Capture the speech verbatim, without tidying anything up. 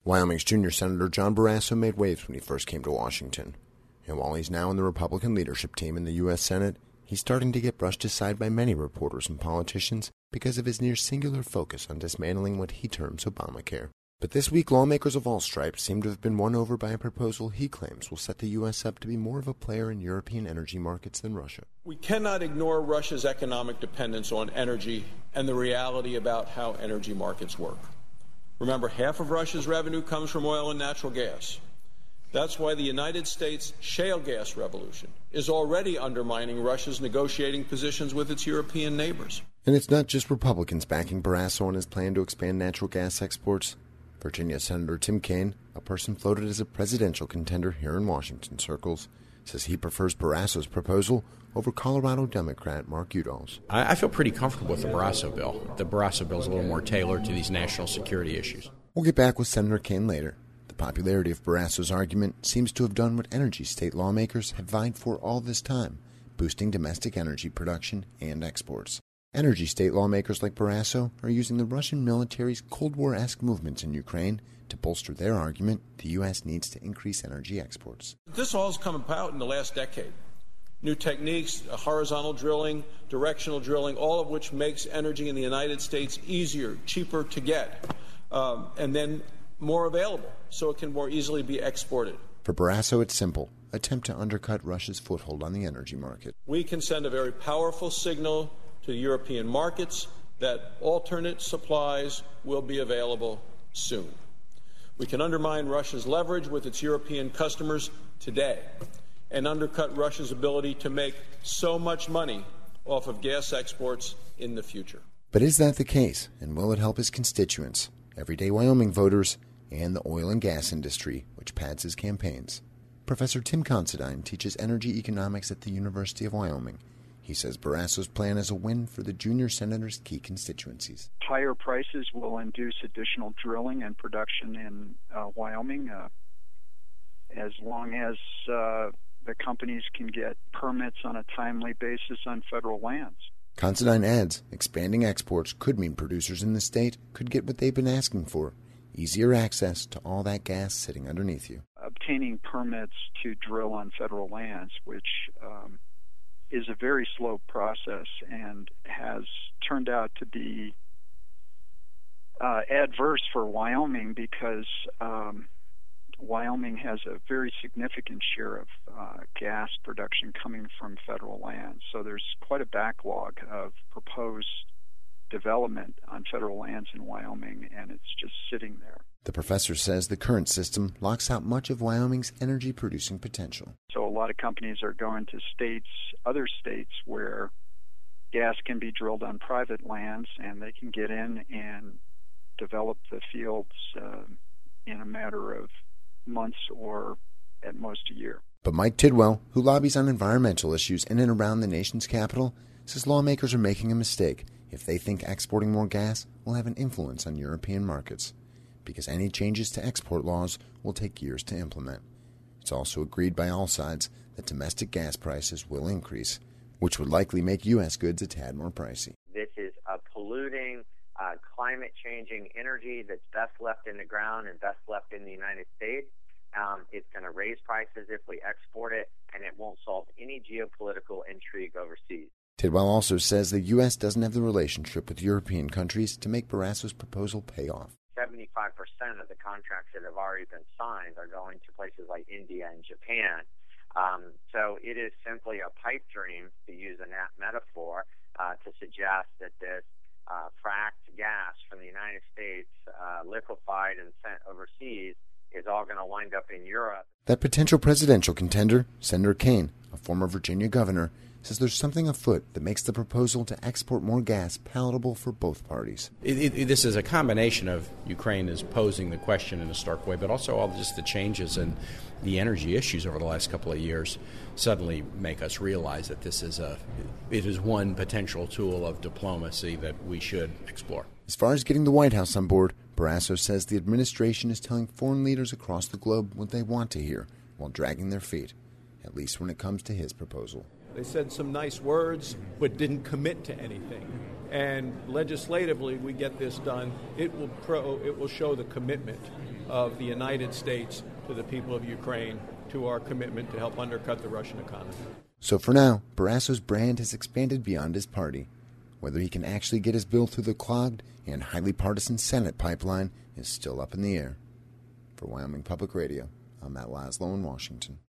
Wyoming's junior Senator John Barrasso made waves when he first came to Washington. And while he's now in the Republican leadership team in the U S Senate, he's starting to get brushed aside by many reporters and politicians because of his near singular focus on dismantling what he terms Obamacare. But this week, lawmakers of all stripes seem to have been won over by a proposal he claims will set the U S up to be more of a player in European energy markets than Russia. We cannot ignore Russia's economic dependence on energy and the reality about how energy markets work. Remember, half of Russia's revenue comes from oil and natural gas. That's why the United States shale gas revolution is already undermining Russia's negotiating positions with its European neighbors. And it's not just Republicans backing Barrasso on his plan to expand natural gas exports. Virginia Senator Tim Kaine, a person floated as a presidential contender here in Washington circles, says he prefers Barrasso's proposal over Colorado Democrat Mark Udall's. I feel pretty comfortable with the Barrasso bill. The Barrasso bill is a little more tailored to these national security issues. We'll get back with Senator Kaine later. The popularity of Barrasso's argument seems to have done what energy state lawmakers have vied for all this time, boosting domestic energy production and exports. Energy state lawmakers like Barrasso are using the Russian military's Cold War-esque movements in Ukraine to bolster their argument the U S needs to increase energy exports. This all has come about in the last decade. New techniques, horizontal drilling, directional drilling, all of which makes energy in the United States easier, cheaper to get, um, and then more available so it can more easily be exported. For Barrasso, it's simple. Attempt to undercut Russia's foothold on the energy market. We can send a very powerful signal to European markets that alternate supplies will be available soon. We can undermine Russia's leverage with its European customers today and undercut Russia's ability to make so much money off of gas exports in the future. But is that the case, and will it help his constituents, everyday Wyoming voters, and the oil and gas industry, which pads his campaigns? Professor Tim Considine teaches energy economics at the University of Wyoming. He says Barrasso's plan is a win for the junior senator's key constituencies. Higher prices will induce additional drilling and production in uh, Wyoming uh, as long as uh, the companies can get permits on a timely basis on federal lands. Considine adds, expanding exports could mean producers in the state could get what they've been asking for, easier access to all that gas sitting underneath you. Obtaining permits to drill on federal lands, which um, is a very slow process and has turned out to be uh, adverse for Wyoming because um, Wyoming has a very significant share of uh, gas production coming from federal lands. So there's quite a backlog of proposed development on federal lands in Wyoming, and it's just sitting there. The professor says the current system locks out much of Wyoming's energy-producing potential. So a lot of companies are going to states, other states, where gas can be drilled on private lands, and they can get in and develop the fields uh, in a matter of months or at most a year. But Mike Tidwell, who lobbies on environmental issues in and around the nation's capital, says lawmakers are making a mistake if they think exporting more gas will have an influence on European markets, because any changes to export laws will take years to implement. It's also agreed by all sides that domestic gas prices will increase, which would likely make U S goods a tad more pricey. This is a polluting, uh, climate-changing energy that's best left in the ground and best left in the United States. Um, it's going to raise prices if we export it, and it won't solve any geopolitical intrigue overseas. Tidwell also says the U S doesn't have the relationship with European countries to make Barrasso's proposal pay off. seventy-five percent of the contracts that have already been signed are going to places like India and Japan. Um, so it is simply a pipe dream, to use a metaphor, uh, to suggest that this uh, fracked gas from the United States, uh, liquefied and sent overseas, is all going to wind up in Europe. That potential presidential contender, Senator Kaine, a former Virginia governor, says there's something afoot that makes the proposal to export more gas palatable for both parties. It, it, this is a combination of Ukraine is posing the question in a stark way, but also all just the changes in the energy issues over the last couple of years suddenly make us realize that this is a it is one potential tool of diplomacy that we should explore. As far as getting the White House on board, Barrasso says the administration is telling foreign leaders across the globe what they want to hear while dragging their feet, at least when it comes to his proposal. They said some nice words, but didn't commit to anything. And legislatively, we get this done. It will pro. It will show the commitment of the United States to the people of Ukraine, to our commitment to help undercut the Russian economy. So for now, Barrasso's brand has expanded beyond his party. Whether he can actually get his bill through the clogged and highly partisan Senate pipeline is still up in the air. For Wyoming Public Radio, I'm Matt Laszlo in Washington.